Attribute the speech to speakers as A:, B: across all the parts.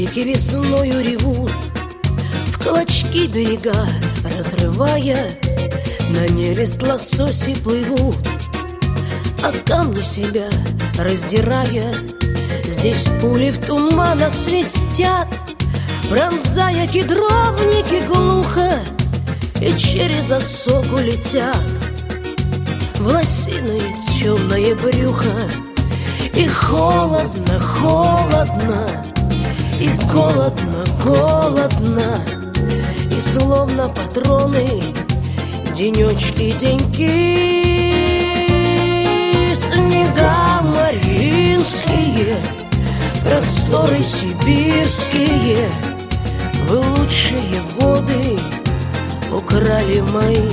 A: Реки весною ревут, в клочки берега разрывая, на нерест лососи плывут, а камни себя раздирая. Здесь пули в туманах свистят, пронзая кедровники глухо, и через осоку летят в лосиное темное брюхо. И холодно, холодно, и голодно, голодно, и словно патроны денечки, деньки. Снега маринские, просторы сибирские, вы лучшие годы украли мои.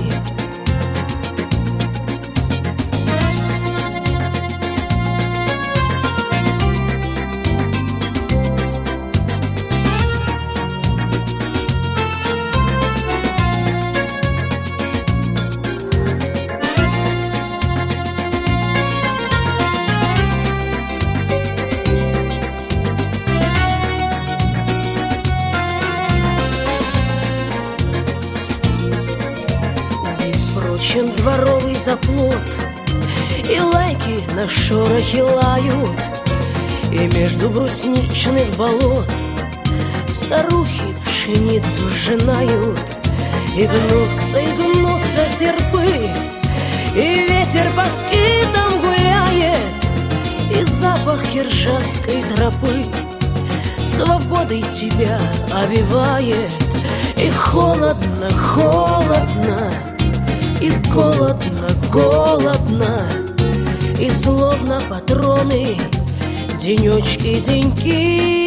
A: Дворовый заплот, и лайки на шорохе лают, и между брусничных болот старухи пшеницу сжинают. И гнутся серпы, и ветер по скитам гуляет, и запах киржасской тропы свободой тебя обвивает. И холодно, холодно, и голодно, голодно, и словно патроны денечки, деньки.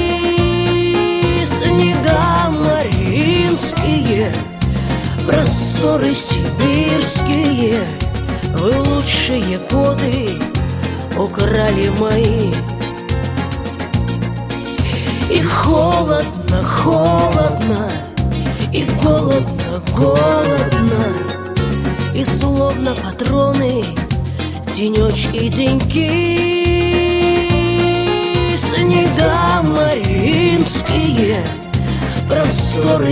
A: Снега маринские, просторы сибирские, вы лучшие годы украли мои. И холодно, холодно, и голодно, голодно, и словно патроны денечки, деньки. Снега маринские, просторы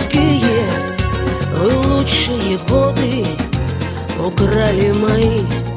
A: сибирские, вы лучшие годы украли мои.